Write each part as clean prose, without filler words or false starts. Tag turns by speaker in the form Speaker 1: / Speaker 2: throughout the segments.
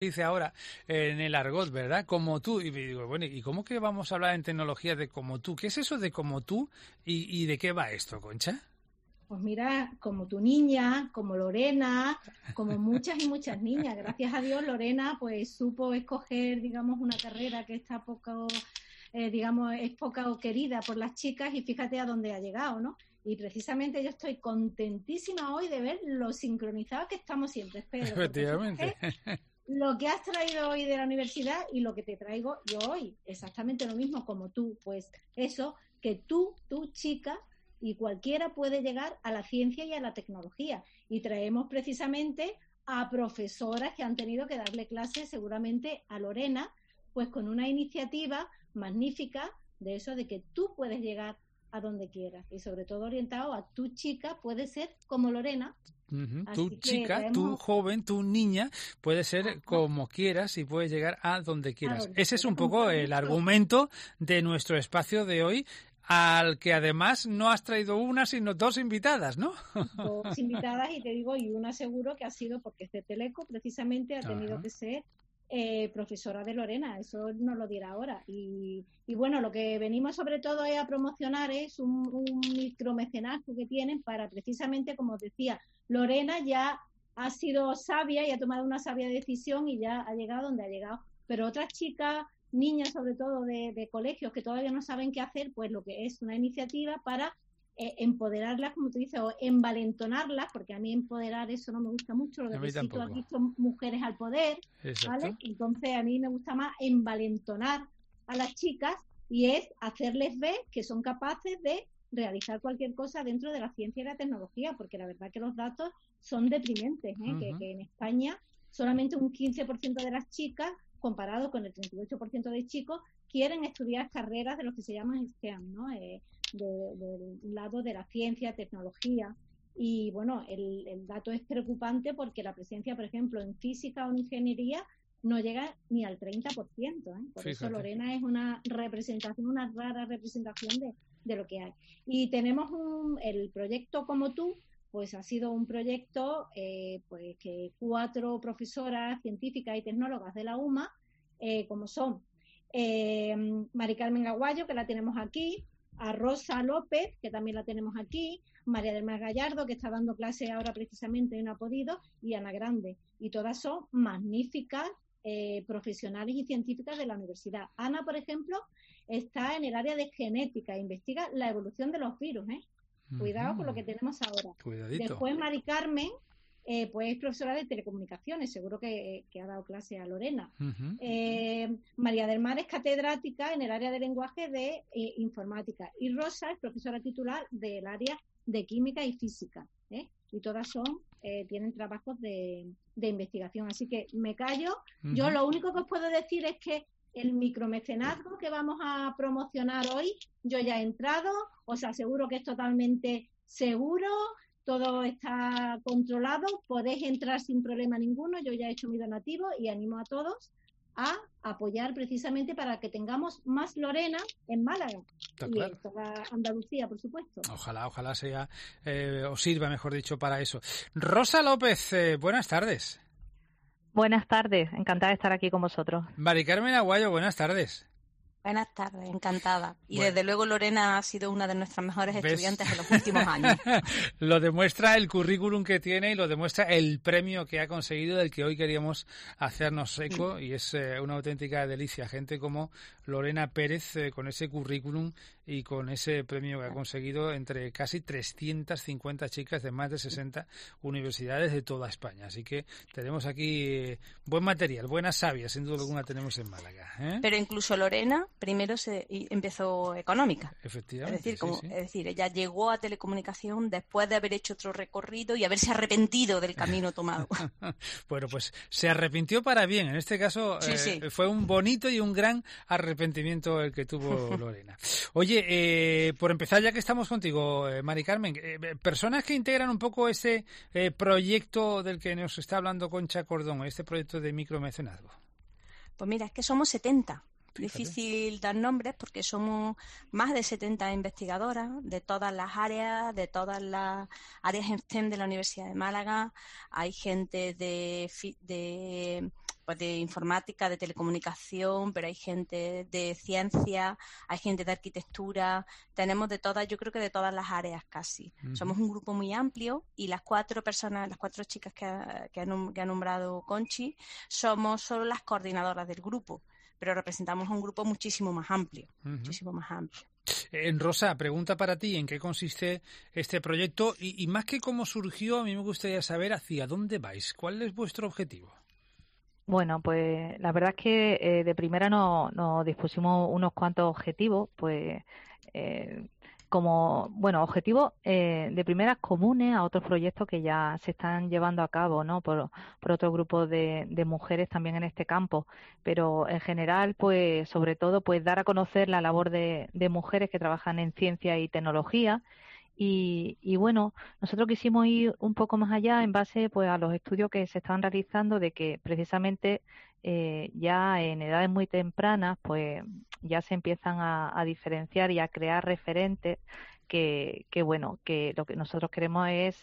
Speaker 1: dice ahora en el argot, ¿verdad? Como tú. Y me digo, bueno, ¿y cómo que vamos a hablar en tecnología de como tú? ¿Qué es eso de como tú y de qué va esto, Concha?
Speaker 2: Pues mira, como tu niña, como Lorena, como muchas y muchas niñas. Gracias a Dios, Lorena pues supo escoger, digamos, una carrera que está poco, digamos, es poco querida por las chicas y fíjate a dónde ha llegado, ¿no? Y precisamente yo estoy contentísima hoy de ver lo sincronizados que estamos siempre, Pedro, porque
Speaker 1: Efectivamente.
Speaker 2: fíjate lo que has traído hoy de la universidad y lo que te traigo yo hoy, exactamente lo mismo como tú, pues eso, que tú chica, y cualquiera puede llegar a la ciencia y a la tecnología. Y traemos precisamente a profesoras que han tenido que darle clases seguramente a Lorena, pues con una iniciativa magnífica de eso, de que tú puedes llegar a donde quieras y sobre todo orientado a tu chica, puede ser como Lorena.
Speaker 1: Tu
Speaker 2: Así que
Speaker 1: chica, tu
Speaker 2: traemos
Speaker 1: joven, tu niña, puede ser como quieras y puedes llegar a donde
Speaker 2: a
Speaker 1: quieras.
Speaker 2: donde
Speaker 1: Ese es
Speaker 2: quieras,
Speaker 1: un
Speaker 2: como
Speaker 1: poco
Speaker 2: tú has
Speaker 1: el
Speaker 2: dicho.
Speaker 1: argumento de nuestro espacio de hoy, al que además no has traído una, sino dos invitadas, ¿no?
Speaker 2: Dos invitadas y te digo, y una seguro que ha sido porque este Teleco precisamente ha tenido
Speaker 1: Ajá.
Speaker 2: que ser profesora de Lorena, eso nos lo dirá ahora. Y bueno, lo que venimos sobre todo es a promocionar es un micromecenazgo que tienen para precisamente, como os decía, Lorena ya ha sido sabia y ha tomado una sabia decisión y ya ha llegado donde ha llegado. Pero otras chicas, niñas sobre todo de colegios que todavía no saben qué hacer, pues lo que es una iniciativa para empoderarlas, como tú dices, o envalentonarlas, porque a mí empoderar eso no me gusta mucho, lo
Speaker 1: A
Speaker 2: de
Speaker 1: mí
Speaker 2: que sí, tú has
Speaker 1: tampoco.
Speaker 2: visto mujeres al poder, ¿vale?
Speaker 1: Exacto.
Speaker 2: Entonces a mí me gusta más envalentonar a las chicas y es hacerles ver que son capaces de realizar cualquier cosa dentro de la ciencia y la tecnología, porque la verdad que los datos son deprimentes, que en España solamente un 15% de las chicas, comparado con el 38% de chicos, quieren estudiar carreras de lo que se llaman STEM, ¿no? Del lado de la ciencia, tecnología. Y bueno, el dato es preocupante porque la presencia, por ejemplo, en física o en ingeniería no llega ni al 30%. Por eso
Speaker 1: Fíjate.
Speaker 2: Lorena es una representación, una rara representación de lo que hay. Y tenemos el proyecto Como Tú, pues ha sido un proyecto pues que 4 profesoras científicas y tecnólogas de la UMA, como son Mari Carmen Aguayo, que la tenemos aquí, a Rosa López, que también la tenemos aquí, María del Mar Gallardo, que está dando clase ahora precisamente y no ha podido, y Ana Grande. Y todas son magníficas profesionales y científicas de la universidad. Ana, por ejemplo, está en el área de genética, investiga la evolución de los virus. Cuidado con lo que tenemos ahora.
Speaker 1: Cuidadito.
Speaker 2: Después Mari Carmen, pues es profesora de telecomunicaciones, seguro que ha dado clase a Lorena. María del Mar es catedrática en el área de lenguaje de informática y Rosa es profesora titular del área de química y física, y todas tienen trabajos de investigación, así que me callo. Yo lo único que os puedo decir es que el micromecenazgo que vamos a promocionar hoy, yo ya he entrado, os aseguro que es totalmente seguro, todo está controlado, podéis entrar sin problema ninguno, yo ya he hecho mi donativo y animo a todos a apoyar precisamente para que tengamos más Lorena en Málaga.
Speaker 1: Está
Speaker 2: y
Speaker 1: claro.
Speaker 2: en toda Andalucía, por supuesto.
Speaker 1: Ojalá sea, o sirva, mejor dicho, para eso. Rosa López, buenas tardes.
Speaker 3: Buenas tardes, encantada de estar aquí con vosotros.
Speaker 1: Mari Carmen Aguayo, buenas tardes.
Speaker 4: Buenas tardes, encantada. Y
Speaker 1: bueno,
Speaker 4: desde luego Lorena ha sido una de nuestras mejores estudiantes en los últimos años.
Speaker 1: Lo demuestra el currículum que tiene y lo demuestra el premio que ha conseguido, del que hoy queríamos hacernos eco, y es una auténtica delicia. Gente como Lorena Pérez, con ese currículum y con ese premio que ha conseguido entre casi 350 chicas de más de 60 universidades de toda España. Así que tenemos aquí buen material, buena savia, sin duda alguna tenemos en Málaga.
Speaker 4: Pero incluso Lorena primero empezó económica.
Speaker 1: Efectivamente,
Speaker 4: es decir, ella llegó a telecomunicación después de haber hecho otro recorrido y haberse arrepentido del camino tomado.
Speaker 1: Bueno, pues se arrepintió para bien. En este caso
Speaker 4: sí.
Speaker 1: Fue un bonito y un gran arrepentimiento el que tuvo Lorena. Oye, por empezar, ya que estamos contigo, Mari Carmen, personas que integran un poco ese proyecto del que nos está hablando Concha Cordón, este proyecto de micromecenazgo.
Speaker 4: Pues mira, es que somos 70.
Speaker 1: Fíjate.
Speaker 4: Difícil dar nombres porque somos más de 70 investigadoras de todas las áreas, de todas las áreas STEM de la Universidad de Málaga. Hay gente de pues de informática, de telecomunicación, pero hay gente de ciencia, hay gente de arquitectura, tenemos de todas, yo creo que de todas las áreas casi. Somos un grupo muy amplio y las 4 chicas que ha nombrado Conchi, somos solo las coordinadoras del grupo, pero representamos a un grupo muchísimo más amplio, muchísimo más amplio.
Speaker 1: Rosa, pregunta para ti, ¿en qué consiste este proyecto? Y más que cómo surgió, a mí me gustaría saber hacia dónde vais, ¿cuál es vuestro objetivo?
Speaker 3: Bueno, pues la verdad es que de primera nos dispusimos unos cuantos objetivos, pues objetivos de primeras comunes a otros proyectos que ya se están llevando a cabo, ¿no? Por otro grupo de mujeres también en este campo, pero en general, pues sobre todo, pues dar a conocer la labor de mujeres que trabajan en ciencia y tecnología. Y bueno, nosotros quisimos ir un poco más allá en base pues a los estudios que se estaban realizando de que precisamente ya en edades muy tempranas pues ya se empiezan a diferenciar y a crear referentes que lo que nosotros queremos es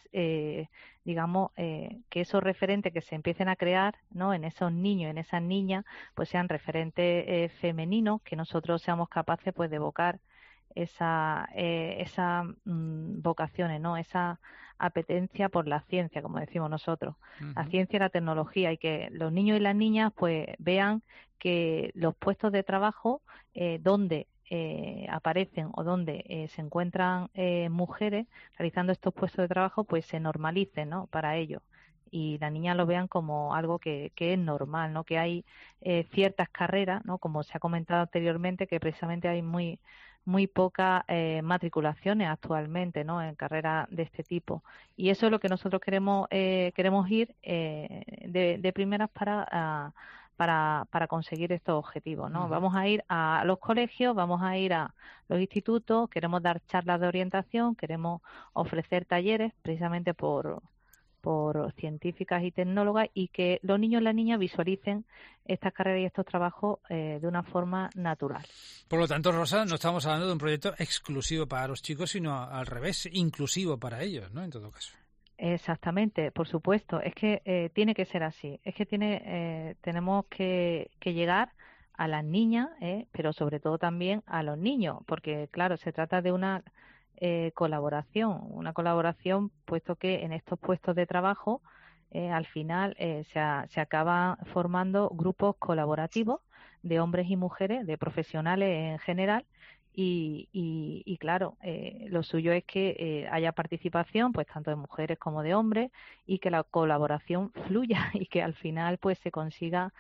Speaker 3: que esos referentes que se empiecen a crear, ¿no? En esos niños, en esas niñas, pues sean referentes femeninos, que nosotros seamos capaces pues de evocar esa vocaciones, ¿no? Esa apetencia por la ciencia, como decimos nosotros, la ciencia y la tecnología, y que los niños y las niñas pues vean que los puestos de trabajo donde aparecen o donde se encuentran mujeres realizando estos puestos de trabajo pues se normalicen, ¿no? Para ellos, y las niñas lo vean como algo que es normal, ¿no? Que hay ciertas carreras, ¿no? Como se ha comentado anteriormente, que precisamente hay muy pocas matriculaciones actualmente, ¿no? En carreras de este tipo, y eso es lo que nosotros queremos ir de primeras para conseguir estos objetivos, ¿no? Vamos a ir a los colegios, vamos a ir a los institutos, queremos dar charlas de orientación, queremos ofrecer talleres precisamente por científicas y tecnólogas, y que los niños y las niñas visualicen estas carreras y estos trabajos de una forma natural.
Speaker 1: Por lo tanto, Rosa, no estamos hablando de un proyecto exclusivo para los chicos, sino al revés, inclusivo para ellos, ¿no? En todo caso.
Speaker 3: Exactamente, por supuesto. Es que tiene que ser así. Es que tenemos que llegar a las niñas, pero sobre todo también a los niños, porque claro, se trata de una colaboración, puesto que en estos puestos de trabajo al final se acaban formando grupos colaborativos de hombres y mujeres, de profesionales en general, y claro, lo suyo es que haya participación pues tanto de mujeres como de hombres, y que la colaboración fluya y que al final pues se consigan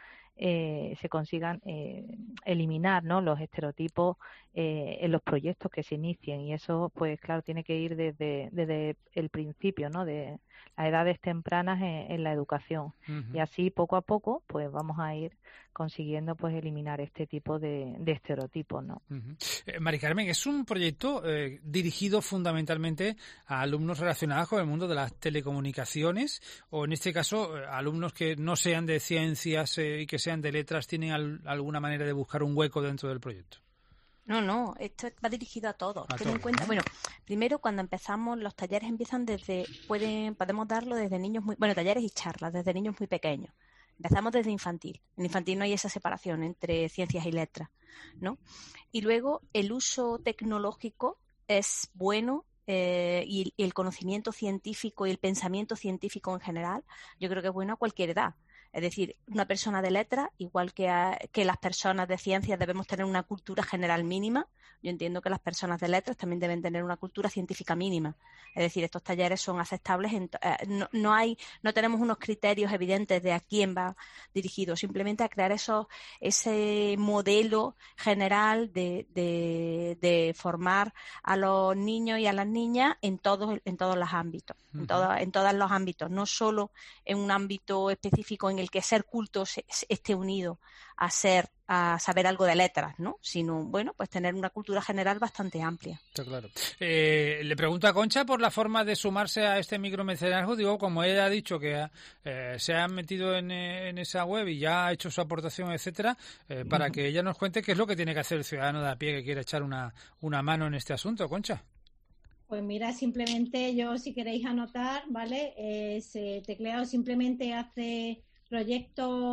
Speaker 3: eliminar, ¿no? Los estereotipos en los proyectos que se inicien, y eso pues claro tiene que ir desde el principio, ¿no? De las edades tempranas en la educación, y así poco a poco pues vamos a ir consiguiendo pues eliminar este tipo de estereotipos, ¿no?
Speaker 1: Mari Carmen, es un proyecto dirigido fundamentalmente a alumnos relacionados con el mundo de las telecomunicaciones, o en este caso alumnos que no sean de ciencias y que sean de letras, ¿tienen alguna manera de buscar un hueco dentro del proyecto?
Speaker 4: No, esto va dirigido a todos. Ten en cuenta, bueno, primero cuando empezamos, los talleres empiezan podemos darlo desde niños talleres y charlas desde niños muy pequeños. Empezamos desde infantil. En infantil no hay esa separación entre ciencias y letras, ¿no? Y luego el uso tecnológico es bueno, y el conocimiento científico y el pensamiento científico en general, yo creo que es bueno a cualquier edad. Es decir, una persona de letras, igual que las personas de ciencias, debemos tener una cultura general mínima. Yo entiendo que las personas de letras también deben tener una cultura científica mínima. Es decir, estos talleres son aceptables. No tenemos unos criterios evidentes de a quién va dirigido, simplemente a crear ese modelo general de formar a los niños y a las niñas en todos los ámbitos, en todos los ámbitos, no solo en un ámbito específico en el que ser culto esté unido a saber algo de letras, ¿no? Sino, pues tener una cultura general bastante amplia.
Speaker 1: Está claro. Le pregunto a Concha por la forma de sumarse a este micromecenazgo. Digo, como ella ha dicho que se ha metido en esa web y ya ha hecho su aportación, etcétera, para que ella nos cuente qué es lo que tiene que hacer el ciudadano de a pie que quiere echar una mano en este asunto, Concha.
Speaker 2: Pues mira, simplemente yo, si queréis anotar, ¿vale? Se tecleado simplemente hace proyecto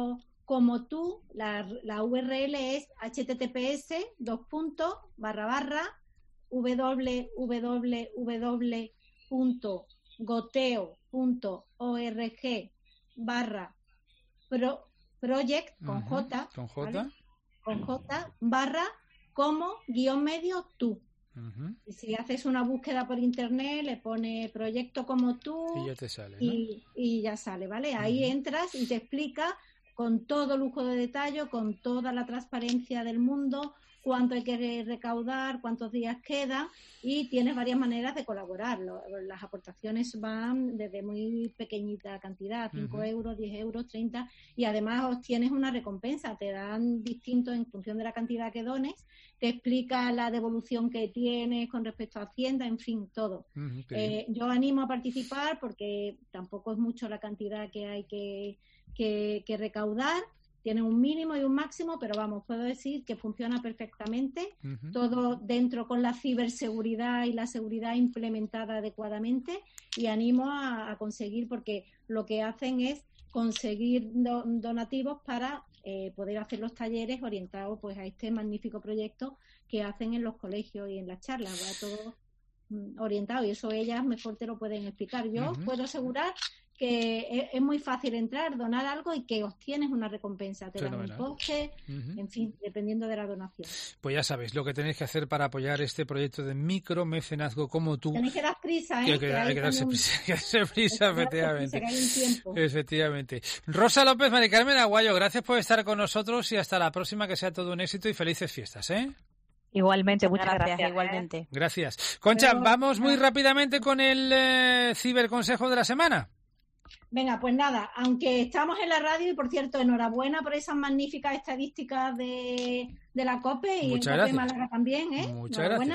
Speaker 2: como tú, la URL es https://www.goteo.org/project con J, ¿vale? Con J como _medio tú. Y si haces una búsqueda por internet, le pone proyecto como tú
Speaker 1: y ya te sale, ¿no?
Speaker 2: y ya sale, ¿vale? Ahí entras y te explica con todo lujo de detalle, con toda la transparencia del mundo, cuánto hay que recaudar, cuántos días quedan, y tienes varias maneras de colaborar. Las aportaciones van desde muy pequeñita cantidad, 5 euros, 10 euros, 30, y además obtienes una recompensa, te dan distinto en función de la cantidad que dones, te explica la devolución que tienes con respecto a Hacienda, en fin, todo. Yo animo a participar porque tampoco es mucho la cantidad que hay que recaudar. Tiene un mínimo y un máximo, pero vamos, puedo decir que funciona perfectamente, todo dentro con la ciberseguridad y la seguridad implementada adecuadamente, y animo a conseguir, porque lo que hacen es conseguir donativos para poder hacer los talleres orientados pues a este magnífico proyecto que hacen en los colegios y en las charlas, va todo orientado, y eso ellas mejor te lo pueden explicar. Yo puedo asegurar que es muy fácil entrar, donar algo y que obtienes una recompensa. Te dan un coche, en fin, dependiendo de la donación.
Speaker 1: Pues ya sabéis lo que tenéis que hacer para apoyar este proyecto de micromecenazgo como tú.
Speaker 2: Tenéis que dar prisa, ¿eh?
Speaker 1: Hay que darse prisa, efectivamente.
Speaker 2: Que hay un tiempo.
Speaker 1: Efectivamente. Rosa López, Mari Carmen Aguayo, gracias por estar con nosotros y hasta la próxima, que sea todo un éxito y felices fiestas, ¿eh?
Speaker 3: Igualmente, muchas gracias.
Speaker 4: Igualmente.
Speaker 1: Gracias. Concha, vamos muy rápidamente con el ciberconsejo de la semana.
Speaker 2: Venga, pues nada, aunque estamos en la radio, y por cierto, enhorabuena por esas magníficas estadísticas de la COPE y en COPE Málaga también, ¿eh?
Speaker 1: Muchas gracias.